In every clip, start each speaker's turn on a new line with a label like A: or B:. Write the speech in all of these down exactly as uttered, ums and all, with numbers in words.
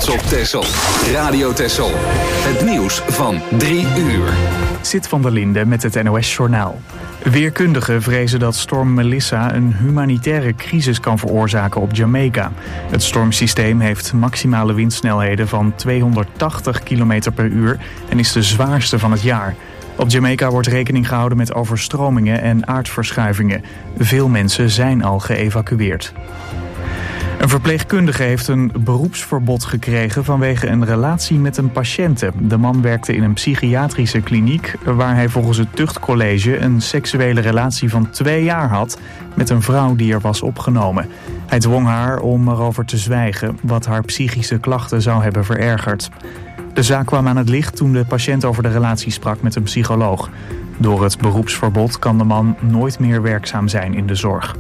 A: trots op Texel. Radio Texel. Het nieuws van drie uur.
B: Zit van der Linde met het N O S-journaal. Weerkundigen vrezen dat storm Melissa een humanitaire crisis kan veroorzaken op Jamaica. Het stormsysteem heeft maximale windsnelheden van tweehonderdtachtig kilometer per uur en is de zwaarste van het jaar. Op Jamaica wordt rekening gehouden met overstromingen en aardverschuivingen. Veel mensen zijn al geëvacueerd. Een verpleegkundige heeft een beroepsverbod gekregen vanwege een relatie met een patiënte. De man werkte in een psychiatrische kliniek waar hij volgens het tuchtcollege een seksuele relatie van twee jaar had met een vrouw die er was opgenomen. Hij dwong haar om erover te zwijgen wat haar psychische klachten zou hebben verergerd. De zaak kwam aan het licht toen de patiënt over de relatie sprak met een psycholoog. Door het beroepsverbod kan de man nooit meer werkzaam zijn in de zorg.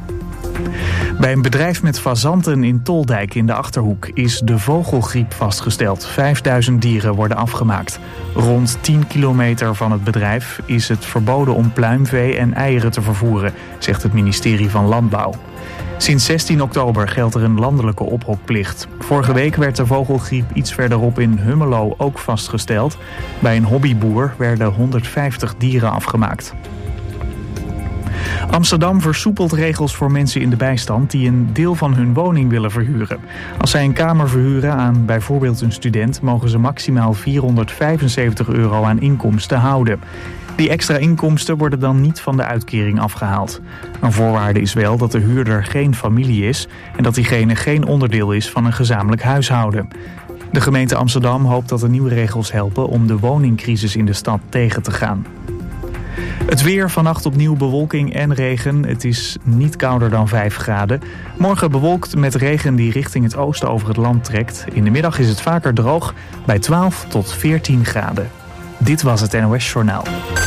B: Bij een bedrijf met fazanten in Toldijk in de Achterhoek is de vogelgriep vastgesteld. vijfduizend dieren worden afgemaakt. Rond tien kilometer van het bedrijf is het verboden om pluimvee en eieren te vervoeren, zegt het ministerie van Landbouw. Sinds zestien oktober geldt er een landelijke ophokplicht. Vorige week werd de vogelgriep iets verderop in Hummelo ook vastgesteld. Bij een hobbyboer werden honderdvijftig dieren afgemaakt. Amsterdam versoepelt regels voor mensen in de bijstand die een deel van hun woning willen verhuren. Als zij een kamer verhuren aan bijvoorbeeld een student, mogen ze maximaal vierhonderdvijfenzeventig euro aan inkomsten houden. Die extra inkomsten worden dan niet van de uitkering afgehaald. Een voorwaarde is wel dat de huurder geen familie is en dat diegene geen onderdeel is van een gezamenlijk huishouden. De gemeente Amsterdam hoopt dat de nieuwe regels helpen om de woningcrisis in de stad tegen te gaan. Het weer, vannacht opnieuw bewolking en regen. Het is niet kouder dan vijf graden. Morgen bewolkt met regen die richting het oosten over het land trekt. In de middag is het vaker droog bij twaalf tot veertien graden. Dit was het N O S-journaal.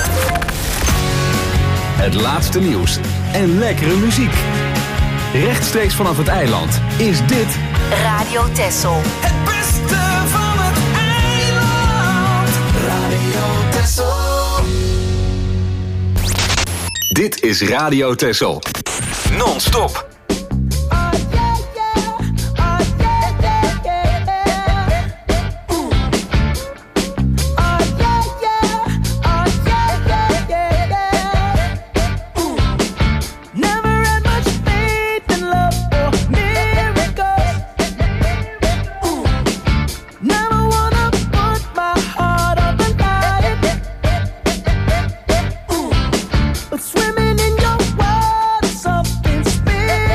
A: Het laatste nieuws en lekkere muziek. Rechtstreeks vanaf het eiland is dit
C: Radio Texel.
D: Het beste van het eiland. Radio Texel.
A: Dit is Radio Texel. Non-stop.
D: Swimming in your world, something special.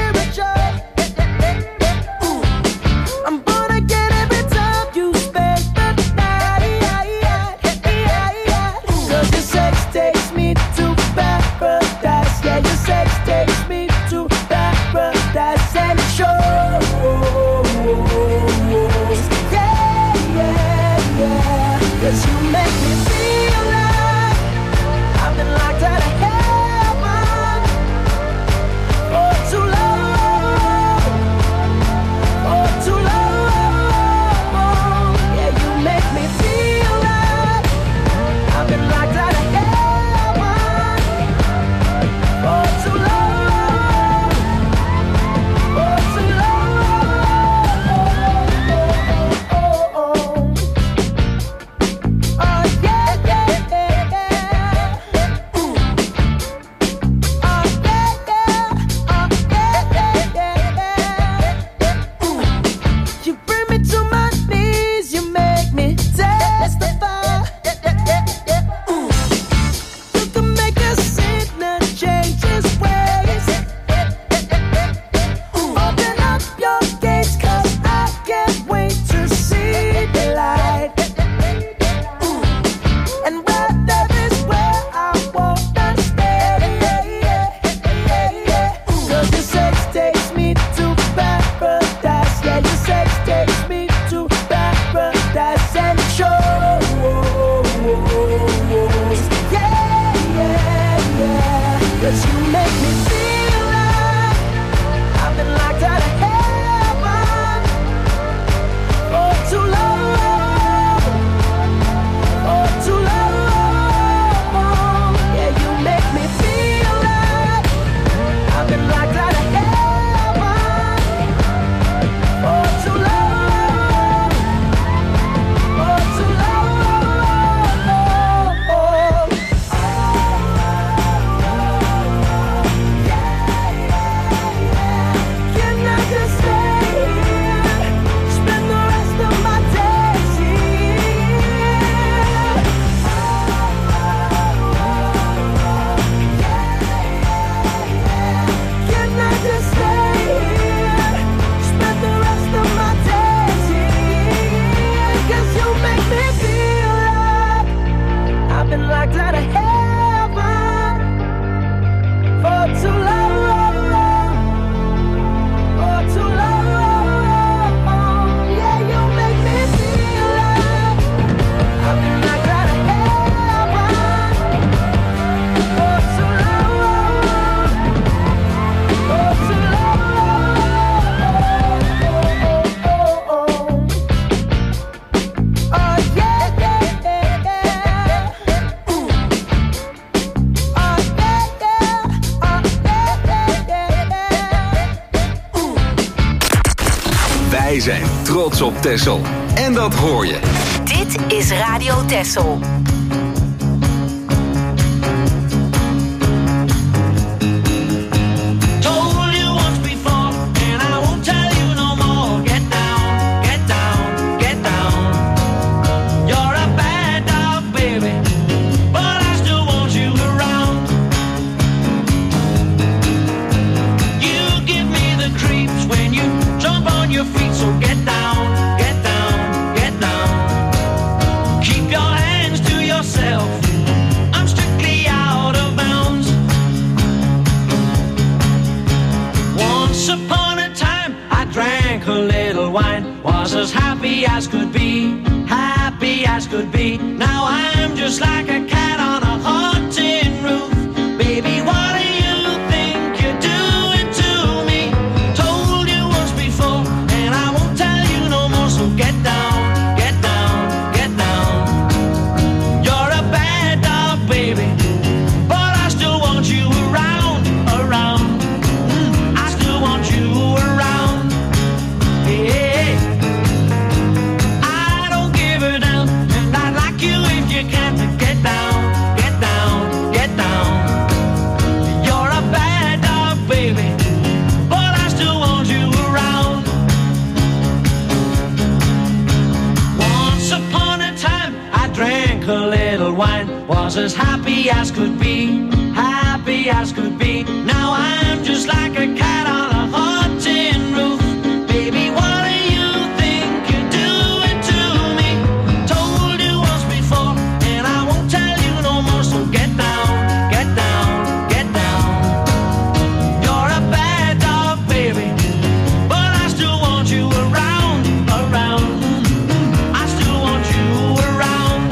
A: Wij zijn trots op Texel. En dat hoor je.
C: Dit is Radio Texel.
E: As happy as could be, happy as could be. Now I'm just like a cat on a hot tin roof. Baby, what do you think you're doing to me? Told you once before, and I won't tell you no more. So get down, get down, get down. You're a bad dog, baby, but I still want you around, around. Mm, I still want you around. Yeah. Was as happy as could be, happy as could be. Now I'm just like a cat on a hot tin roof. Baby, what do you think you're doing to me? Told you once before, and I won't tell you no more. So get down, get down, get down. You're a bad dog, baby, but I still want you around, around. I still want you around.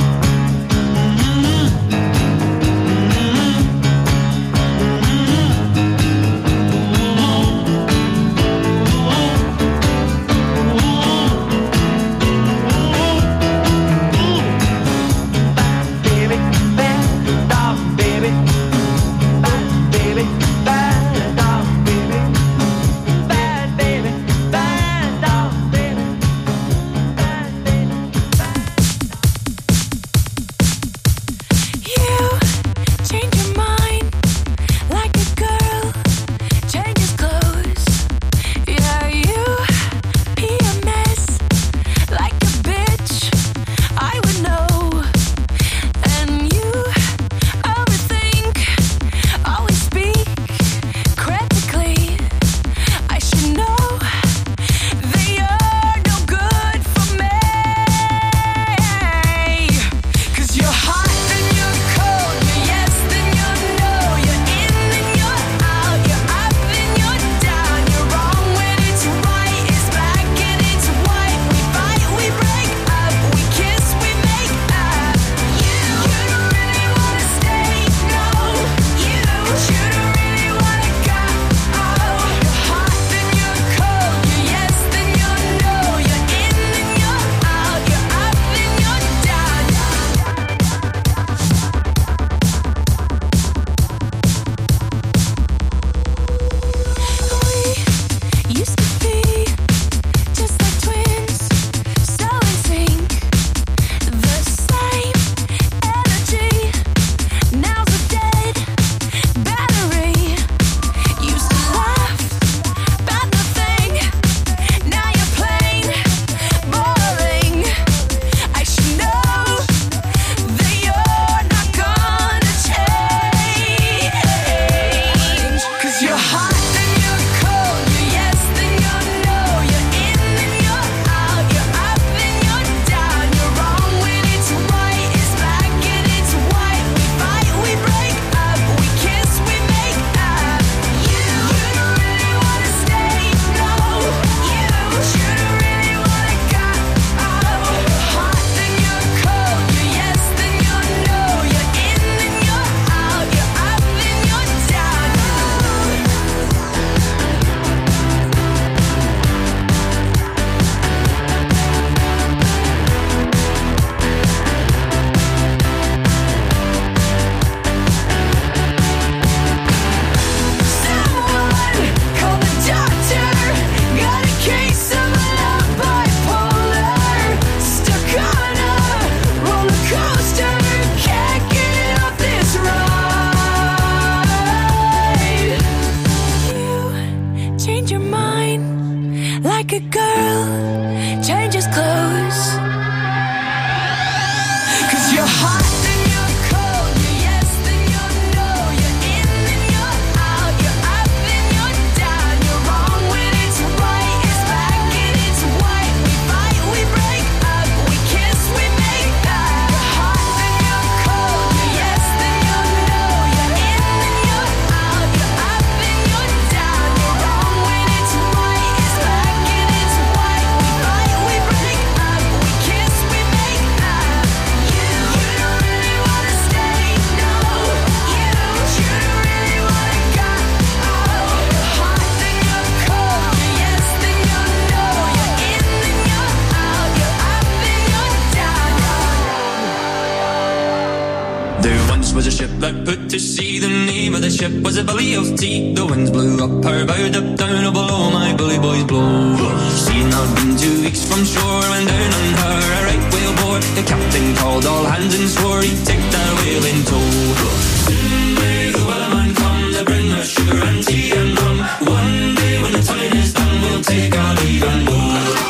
F: was a ship that put to sea. The name of the ship was a Billy of Tea. The winds blew up her bow, up down, oh below my bully boys blow. She'd not been two weeks from shore when down on her a right whale bore. The captain called all hands and swore he'd take that whale in tow. Soon may the wellerman come to bring us sugar and tea and rum. One day when the time is done, we'll take our leave and go.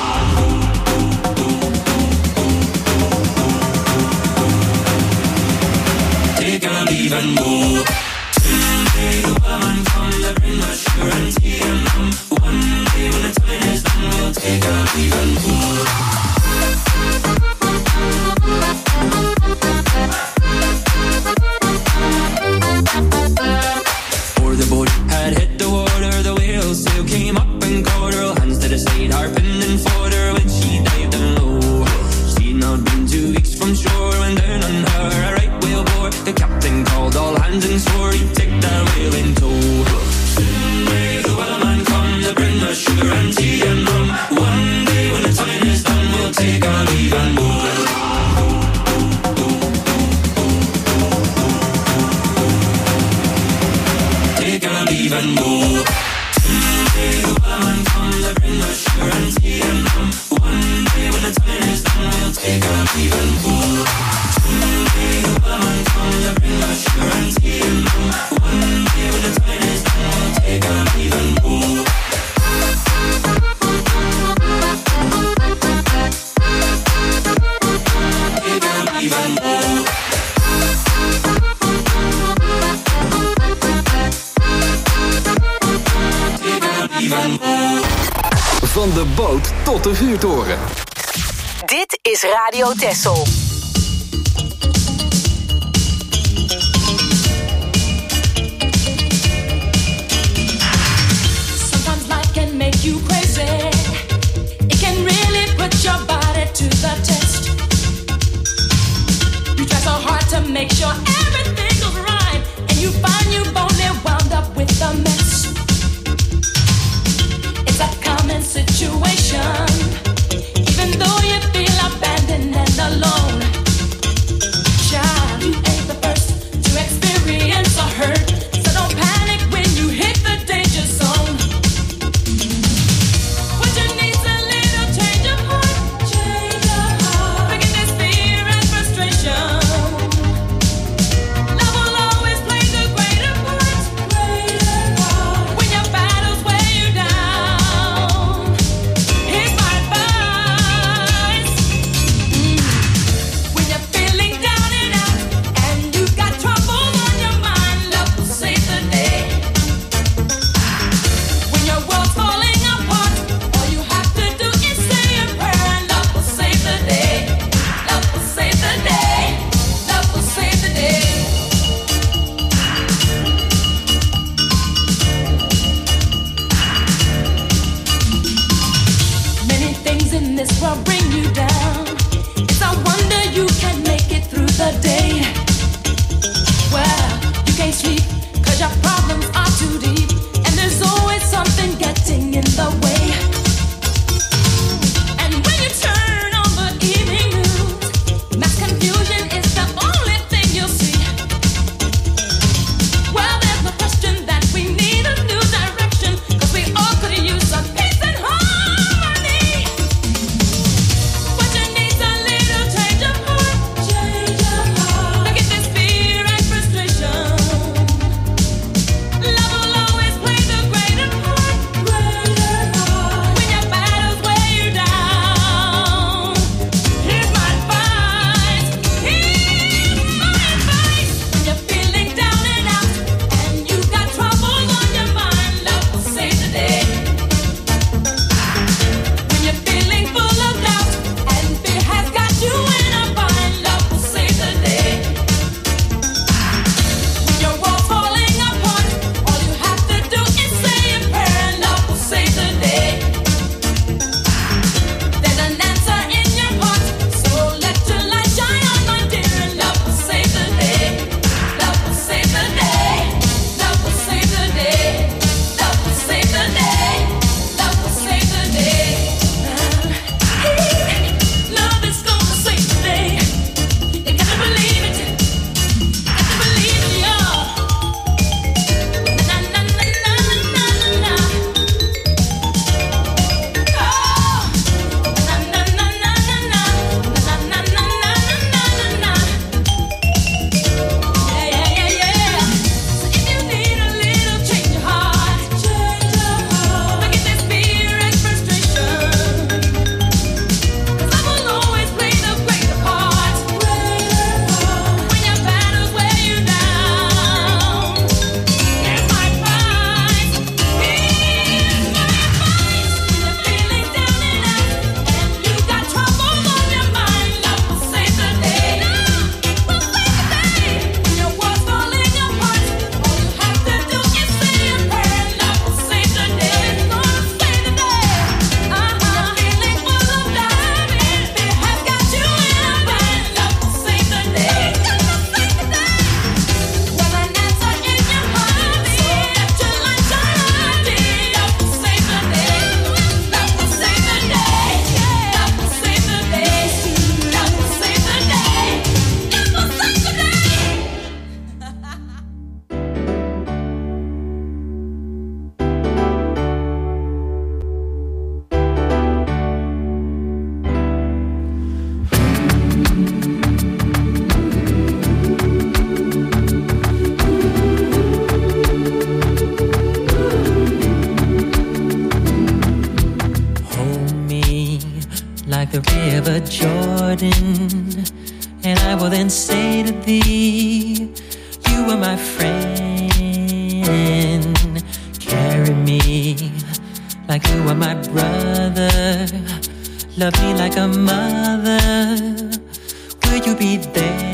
F: Take our leave and go. Soon may the wellerman come to bring us sugar and tea and rum. One day when the time is done, we'll take our leave and go. Before the boat had hit the water, the whale sail came up and caught her. Hands to the side, harping and fought her when she dived down low. She'd not been two weeks from shore when down on her a right whale bore. The captain called all hands and swore he'd take that whale in tow. Soon may the wellerman come to bring us sugar and tea and rum. One day when the time is done, we'll take our leave and go. Take our leave and go. Someday the wellerman comes to bring us sugar and tea and rum. One day when the time is done, we'll take our leave and go. Someday the wellerman comes to bring us sugar and tea and rum. One day when the time is done, we'll take our leave and go. Take our leave and go.
A: Van de boot tot de vuurtoren.
C: Dit is Radio Texel.
G: Sometimes life can make you crazy. It can really put your body to the test. You try so hard to make sure everything goes right, and you find you've only wound up with a mess. It's a common situation, even though you feel abandoned and alone. Child, you ain't the first to experience a hurt, so don't panic when you hit the danger zone. What you need's a little change of heart, change of heart. Forget this fear and frustration. Love will always play the greater part, greater part. When your battles weigh you down, here's my advice. Mm. When you're feeling down and out, and you've got trouble on your mind, love will save the day. When your world's falling apart, all you have to do is say a prayer, and love will save the day. Love will save the day. Love will save the day. Many things in this world bring you down. It's a wonder you can make it through the day. Well, you can't sleep cause your problems are too deep, and there's always something getting in the way. And when you turn on the evening news, mass confusion is the only thing you'll see. Well, there's no question that we need a new direction, cause we all could use some peace and harmony. What you need's a little change of heart, change of heart. Forget this fear and frustration. Love will always play the greater part, greater part.
H: like the river Jordan. And I will then say to thee, you are my friend. Carry me like you are my brother. Love me like a mother. Will you be there?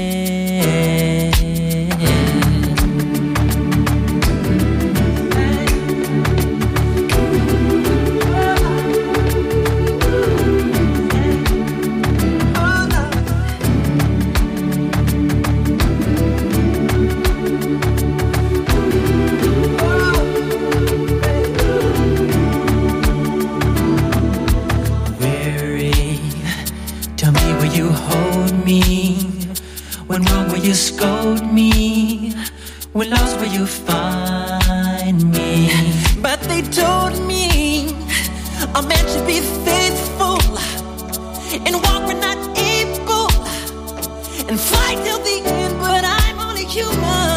H: When wrong, will you scold me? When lost, will you find me? But they told me a man should be faithful and walk when not able and fight till the end, but I'm only human.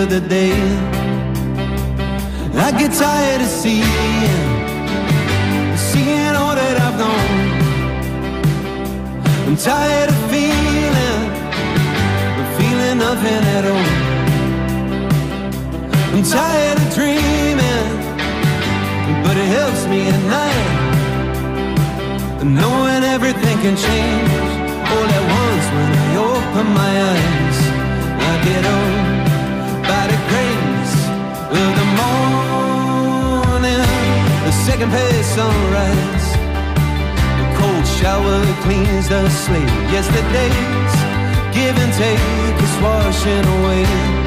I: I get tired of seeing tired of feeling, feeling nothing at all. I'm tired of dreaming, but it helps me at night, knowing everything can change all at once when I open my eyes. I get on by the grace of the morning, the second page sunrise. The cold shower cleans the slate. Yesterday's give and take is washing away.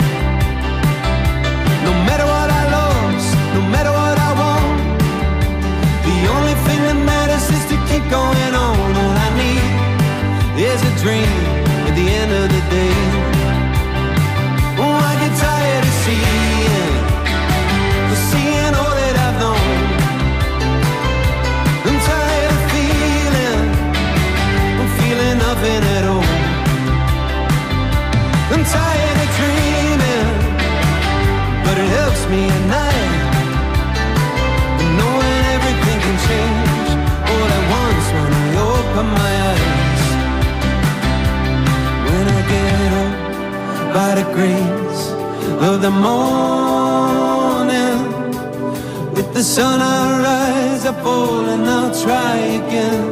I: No matter what I lost, no matter what I want, the only thing that matters is to keep going on. All I need is a dream at the end of the day. Oh, I get tired of seeing, seeing all that I've known. I'm tired of feeling, I'm feeling nothing at all. I'm tired of dreaming, but it helps me at night, knowing everything can change all at once when I open my eyes. When I get up by the grace of the morning, with the sun I rise, I fall and I'll try again.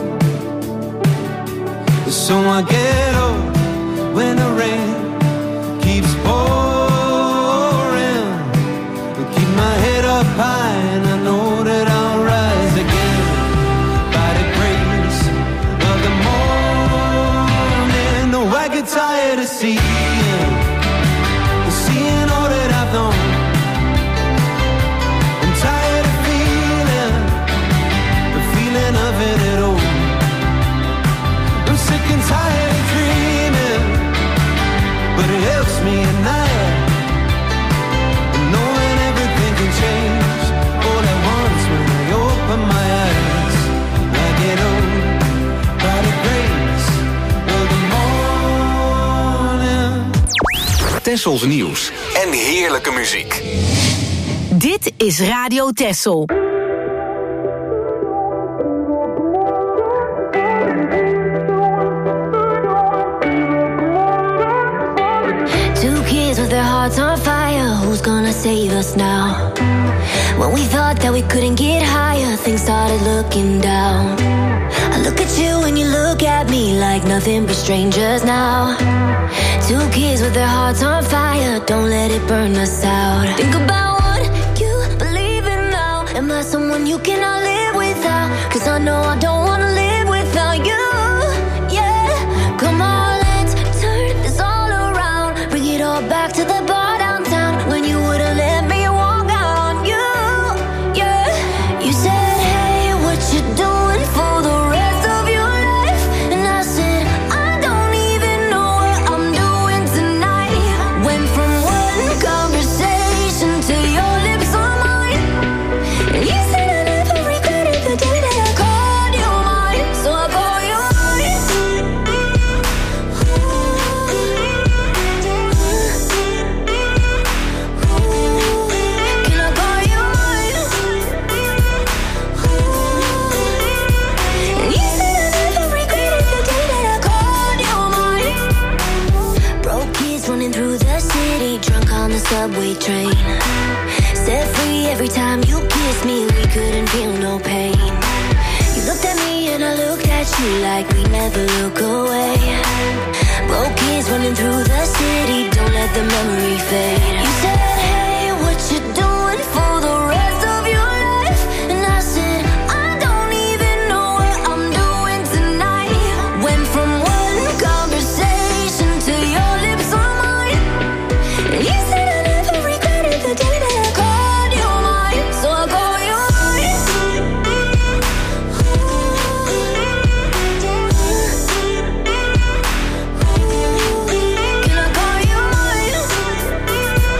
I: So I get up when the rain keeps pouring, keep my head up high and I know that I'll rise again by the grace of the morning. No, I get tired of seeing, seeing all that I've known. I'm tired of feeling, the feeling of it at all. I'm sick and tired of dreaming, but it helps me at night, knowing everything can change all at once when I open my eyes. I get on by the grace of the morning.
A: Tessels nieuws en heerlijke muziek.
C: Dit is Radio Tessel.
J: Two kids with their hearts on fire. Who's gonna save us now? When we thought that we couldn't get higher, things started looking down. I look at you and you look at me like nothing but strangers now. Two kids with their hearts on fire. Don't let it burn us out. Think about what you believe in now. Am I someone you cannot live without? Cause I know I don't wanna live without you. Yeah, come on, let's turn this all around. Bring it all back to the bar downtown when you would've let me walk out on you. Yeah, you said, hey, what you doing for the rest of your life? And I said, I don't even know what I'm doing tonight. Went from one conversation to your lips on mine. And you said I never regretted the day that I called you mine. So I call you mine. Can I call you mine? And you said I never regretted the day that I called you mine. Broke kids running through the city, drunk on the subway train. Set free every time you kissed me, we couldn't feel no pain. You looked at me and I looked at you like we never look away. Broke kids running through the city, don't let the memory fade. You said, hey, what you doing for the rest of your life? And I said, I don't even know what I'm doing tonight. Went from one conversation to your lips on mine. And you said I never regretted the day that I called you mine. So I call you mine. Can I call you mine?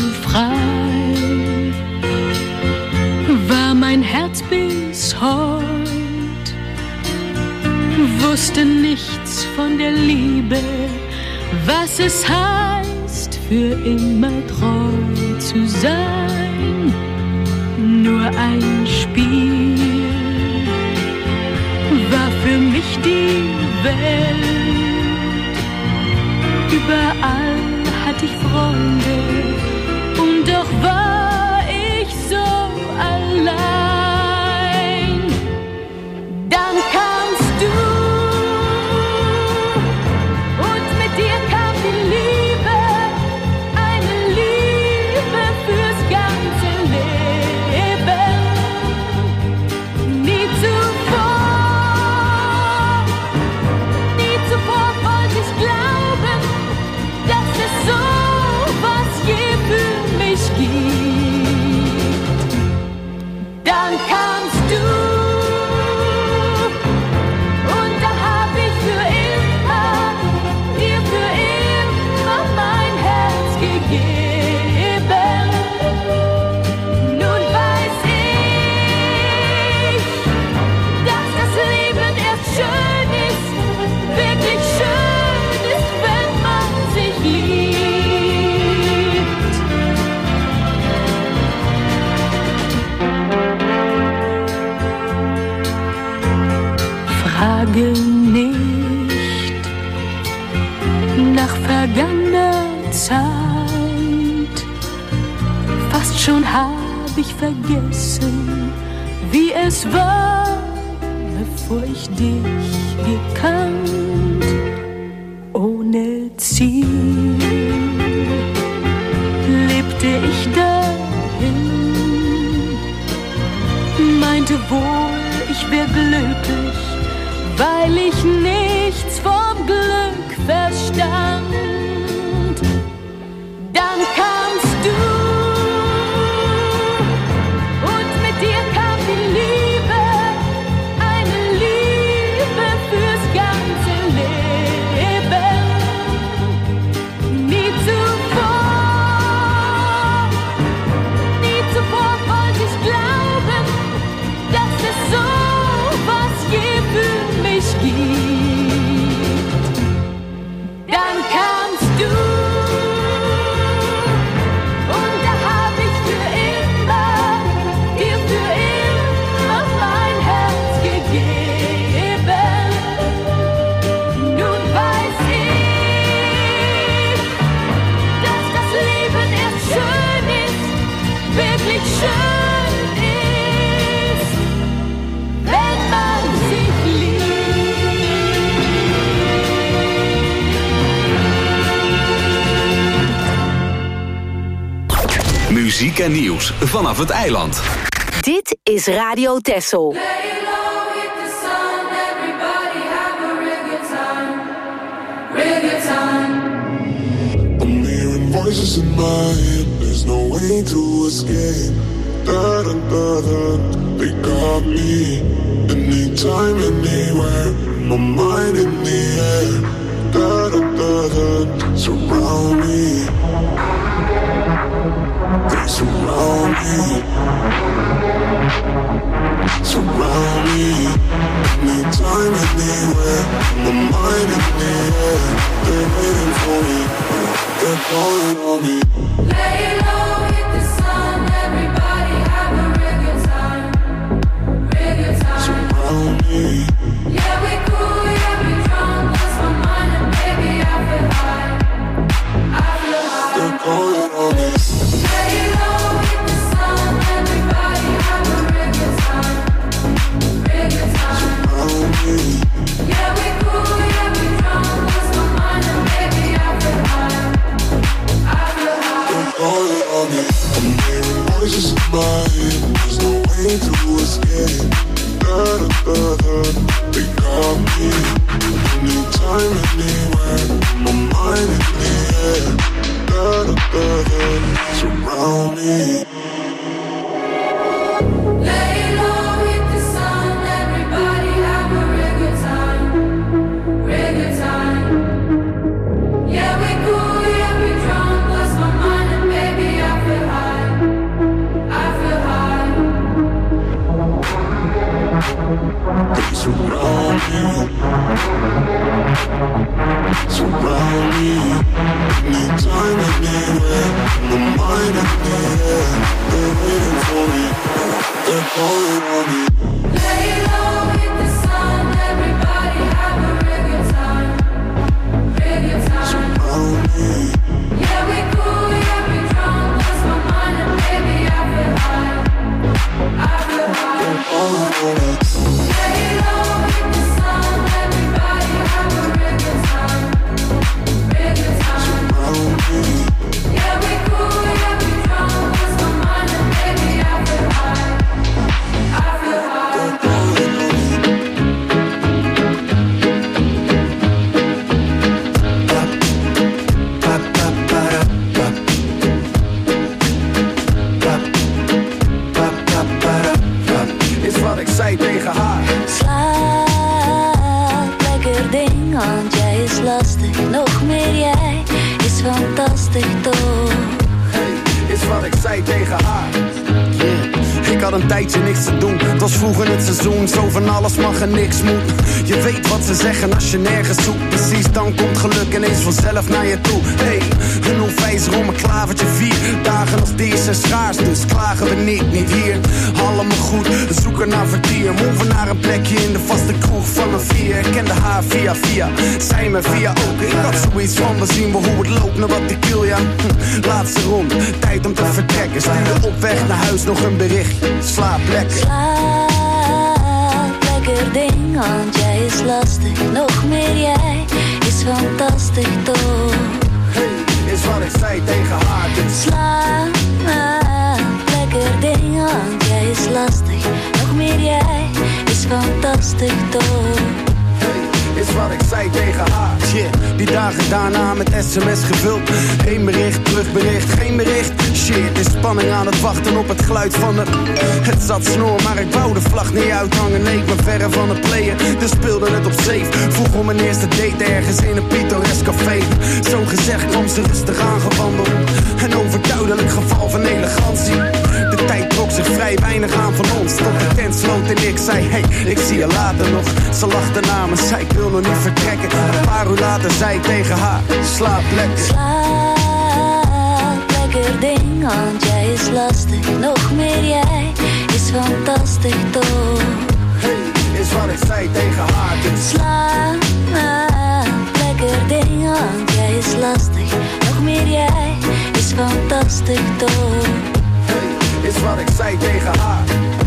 K: frei war mein Herz bis heut, wusste nichts von der Liebe, was es heißt, für immer treu zu sein. Nur ein Spiel war für mich die Welt. Überall hatte ich Freunde und doch war ich so allein. Dann kamst du und mit dir kam die Liebe, eine Liebe fürs ganze Leben. Nie zuvor, nie zuvor wollte ich glauben, dass es so was je für mich gibt. Dann kamst du und dann hab ich für immer, dir für immer mein Herz gegeben. Nun weiß ich, dass das Leben erst schön ist, wirklich schön ist, wenn man sich liebt. Frage nicht nach vergangener Zeit. Fast schon hab ich vergessen, wie es war, bevor ich dich gekannt. Ohne Ziel lebte ich dahin, meinte wohl, ich wär glücklich, weil ich nichts vom Glück verstand. Dann kamst du und mit dir kam die Liebe, eine Liebe fürs ganze Leben. Nie zuvor, nie zuvor wollte ich glauben, dass es so was je für mich gibt. Dann kamst du und da hab ich für immer, dir für immer mein Herz gegeben. Nun weiß ich, dass das Leben erst schön ist, wirklich schön ist, wenn man sich
A: Muziek en nieuws vanaf het eiland.
C: Dit is Radio Texel.
L: I'm hearing voices in my head, there's no way to escape. Da da da da, they got me. Anytime, anywhere, my mind in the air. Da da da da, surround me. They surround me. Surround me. Anytime, anywhere, my mind in the air. They're waiting for me, they're calling on me.
G: Lay low, hit the sun, everybody have a real good time, real good time.
L: Surround me.
G: Yeah, we cool, yeah, we drunk, lost my mind and baby I feel high, I feel high.
L: They're calling on me.
G: Lay low, hit the sun, everybody have a real good time, real good time.
L: Surround me.
G: Yeah, we cool, yeah, we drunk, lost my mind and baby I feel high, I feel high.
L: They're calling on me. I'm hearing voices in my head, there's no way to escape. Da da da da, they got me. Anytime, anywhere, my mind in the air. Da da da da, surround me.
G: Lay low, hit the sun, everybody have a real good time, real good time. Yeah, we cool, yeah, we drunk, lost my mind and baby I
L: you. Surround me, anytime, anywhere. My mind and the air, they're waiting for me. They're calling on me.
K: Lay low with the sun, everybody have a real good time, real good time.
L: Surround me.
K: Yeah, we cool, yeah, we drunk, lost my mind and baby I feel high, I feel high.
L: They're calling on me.
K: Lay low with the sun, everybody have a real good time, real good time.
L: Surround me.
K: Yeah, we cool, yeah, we drunk, lost my mind and baby I feel high, I feel high.
L: They're calling on me. Ba, ba, ba, da, ba. Ba, ba, ba, ba, da, ba. Is wat ik zei tegen haar.
J: Slaap, lekker ding, want jij is lastig. Nog meer jij is fantastisch toch.
L: Hey, is wat ik zei tegen haar. Yeah. Ik had een tijdje niks te doen. Het was vroeg in het seizoen. Zo van alles mag en niks moet. Je weet wat ze zeggen als je nergens zoekt. Precies, dan komt geluk ineens vanzelf naar je toe. Hey, een onwijzer om een klavertje vier. Dagen als deze zijn schaars, dus klagen we niet, niet hier. Allemaal goed, we zoeken naar vertier. Move naar een plekje in de vaste kroeg van een vier. Ik kende haar via via, zij me via ook. Ik had zoiets van, we zien wel hoe het loopt, naar wat ik wil, ja. Hm, laatste rond, tijd om te vertrekken. Stuurde op weg naar huis nog een bericht. Slaap lekker.
J: Slaap, lekker ding, want jij is lastig. Nog meer jij is fantastisch toch.
L: Hey, is wat ik zei tegen haar, dus.
J: Slaap, lekker ding, want jij is lastig. Nog meer jij is fantastisch toch.
L: Hey, is wat ik zei tegen haar. Shit, die dagen daarna met sms gevuld. Eén bericht, terugbericht, geen bericht. Shit, is spanning aan het wachten op het geluid van de... Het zat snor, maar ik wou de vlag niet uithangen. Nee, ik ben verre van het playen, dus speelde het op safe. Vroeg om mijn eerste date ergens in een pittoresk café. Zo gezegd kwam ze rustig aangewandeld. Een overduidelijk geval van elegantie. De tijd trok zich vrij weinig aan van ons. Tot de tent sloot en ik zei, hey, ik zie je later nog. Ze lachte na me, zei ik wil nog niet vertrekken. Een paar uur later zei ik tegen haar, slaap lekker.
J: Slaap, lekker ding, want jij is lastig. Nog meer jij is fantastisch toch.
L: Hey, is wat ik zei tegen haar, dus.
J: Slaap, lekker ding, want jij is lastig. Nog meer jij is fantastisch toch.
L: Hey, is wat ik zei tegen haar.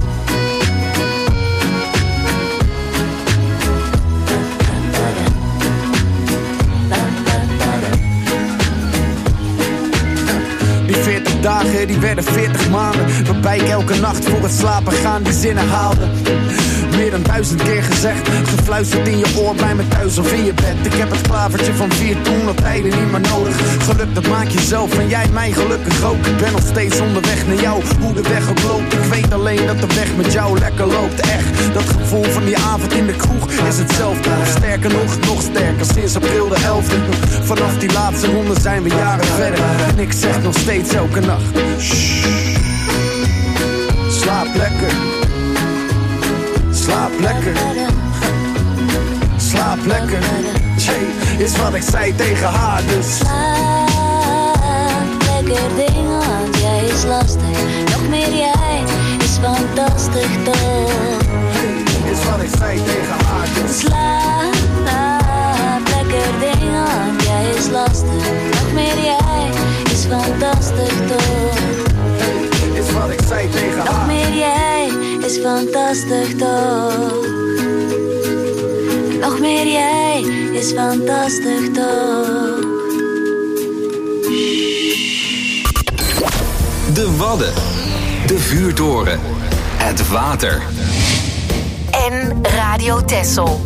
L: Die veertig dagen, die werden veertig maanden. Waarbij ik elke nacht voor het slapen gaan die zinnen haalde. Meer dan duizend keer gezegd, gefluisterd in je oor bij me thuis of in je bed. Ik heb het klavertje van vier toen al tijden niet meer nodig. Geluk dat maak je zelf en jij mij gelukkig ook. Ik ben nog steeds onderweg naar jou, hoe de weg ook loopt. Ik weet alleen dat de weg met jou lekker loopt. Echt, dat gevoel van die avond in de kroeg is hetzelfde. Sterker nog, nog sterker, sinds april de elfde. Vanaf die laatste ronde zijn we jaren verder. En ik zeg nog steeds elke nacht, shh, slaap lekker. Slaap lekker. Slaap lekker. Jay, is wat ik zei tegen haar, dus.
J: Slaap, lekker ding, want jij is lastig. Nog meer jij is fantastisch toch.
L: Hey, is wat ik zei tegen haar, dus.
J: Slaap, lekker ding, want jij is lastig. Nog meer jij is fantastisch toch.
L: Hey, is wat ik zei tegen haar.
J: Nog meer jij is fantastisch toch. Nog meer jij is fantastisch toch.
A: De Wadden. De vuurtoren. Het water.
C: En Radio Texel.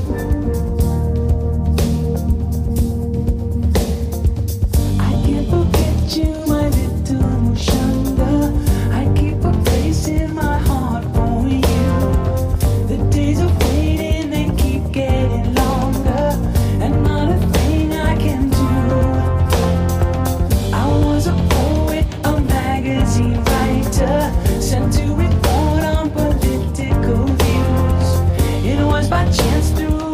K: Sent to report on political views. It was by chance through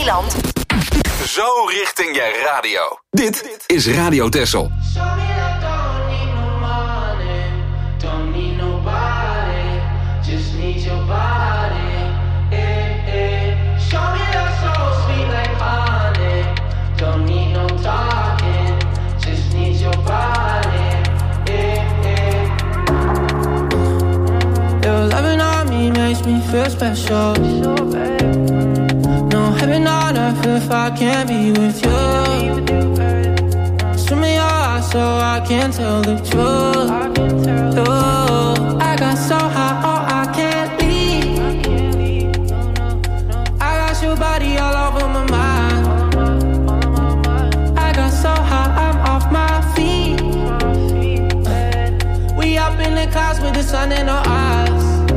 C: eiland.
A: Zo richting je radio. Dit is Radio Texel.
M: Makes me feel special. No heaven on earth if I can't be with you. Swim in your eyes so I can tell the truth. Oh, I got so high, oh I can't leave. I got your body all over my mind. I got so high, I'm off my feet. We up in the clouds with the sun in our eyes.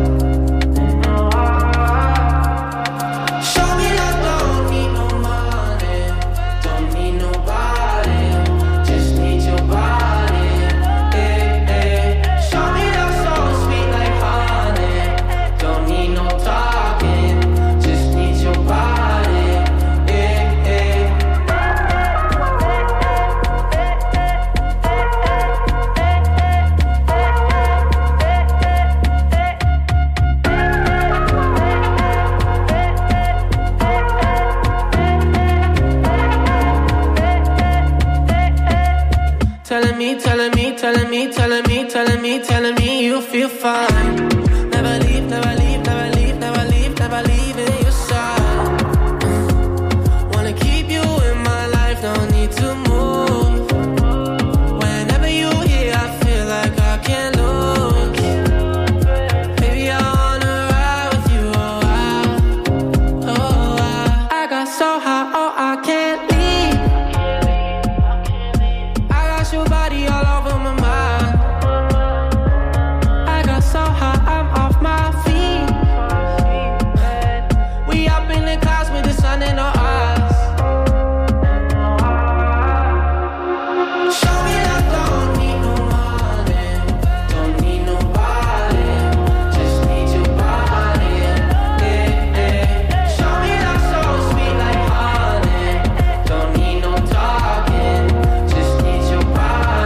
M: Telling me, telling me, telling me, telling me, telling me, telling me you feel fine. Never leave, never leave, never leave, never leave, never leave in your side. Wanna keep you in my life, no need to move. Whenever you're here, I feel like I can't lose. Baby, I wanna ride with you, oh I, oh I. I got so high, oh I can't leave. Your body all over my mind. I got so high, I'm off my feet. We up in the clouds with the sun in our eyes. Show me that don't need no money, don't need nobody, just need your body. Yeah, yeah. Show me that so sweet like honey, don't need no talking, just need your body.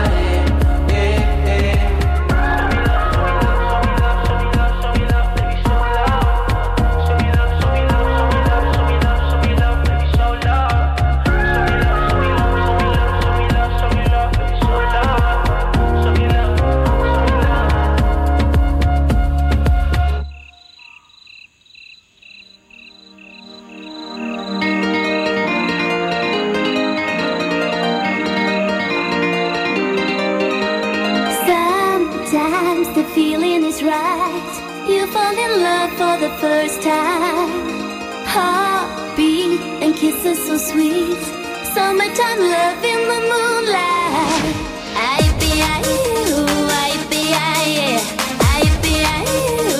J: Sometimes the feeling is right. You fall in love for the first time. Heartbeat and kisses so sweet. Summertime love in the moonlight. I be I you, I be I, I be I you.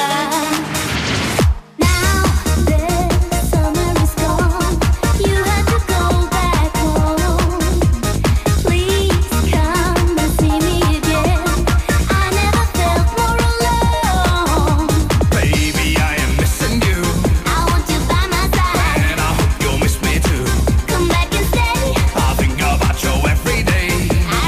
J: Now the summer is gone. You had to go back home. Please come and see me again. I never felt more alone.
D: Baby, I am missing you,
J: I want you by my side.
D: and I hope you'll miss me too.
J: Come back and stay.
D: I think about you every day.
J: I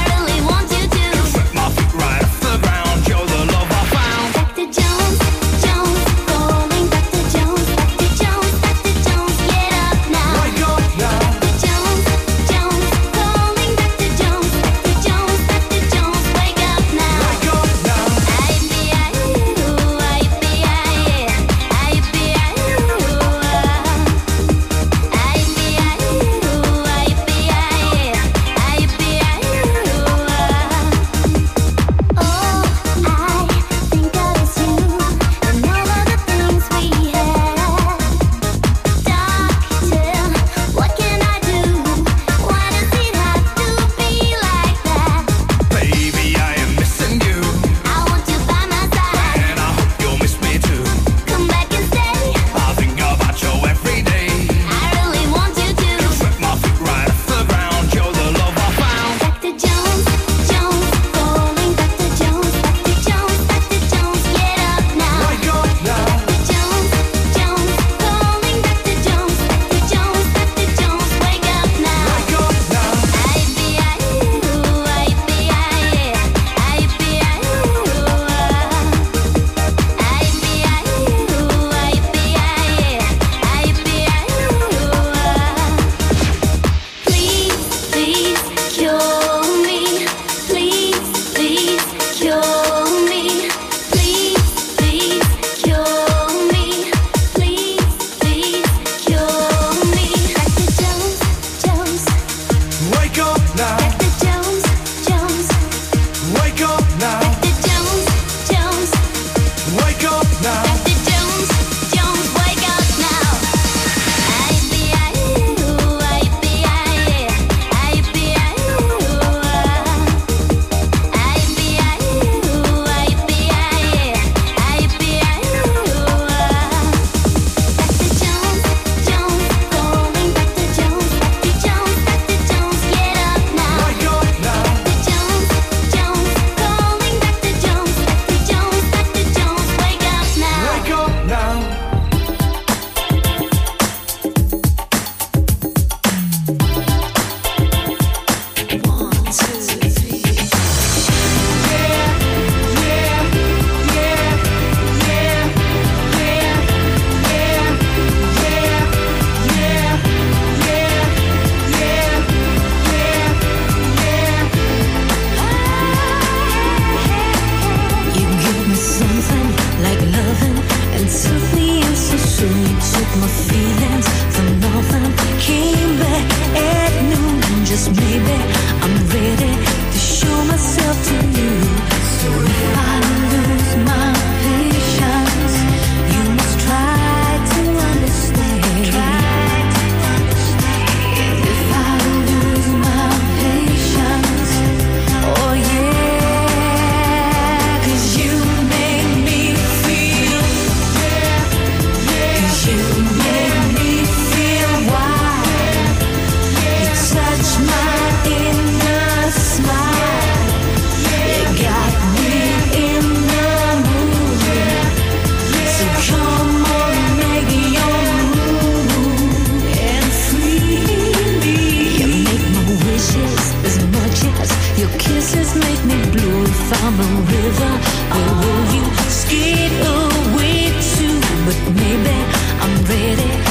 N: found a river. Where will you skate away to? But maybe I'm ready.